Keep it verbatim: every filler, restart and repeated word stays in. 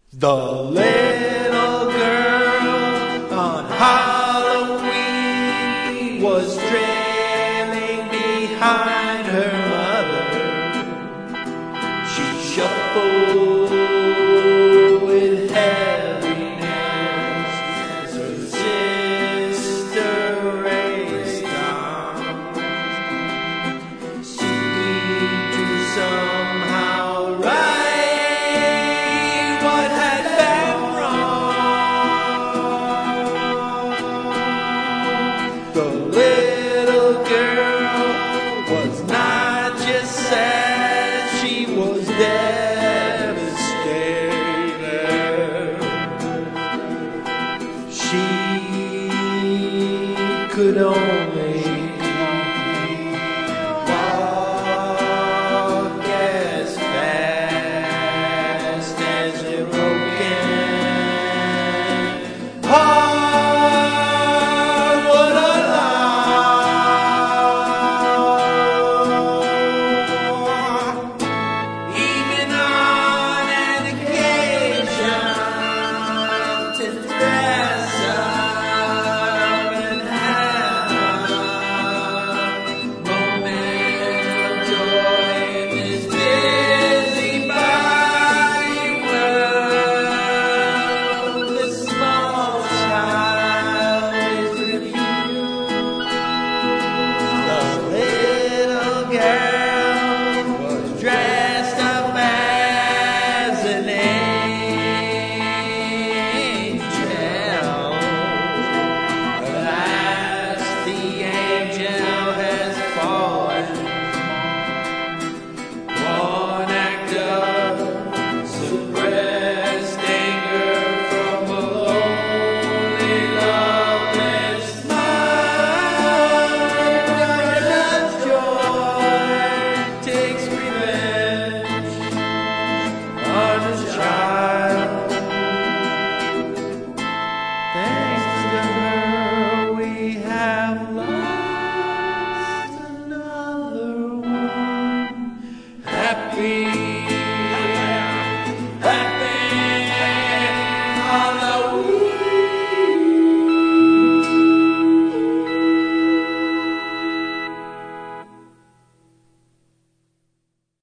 The little girl on Halloween was trailing behind her mother. She shuffled with heaviness as her sister raced on, seeking to somehow right what had been wrong. The little girl was not just sad, she was devastated. She could only walk as fast as a broken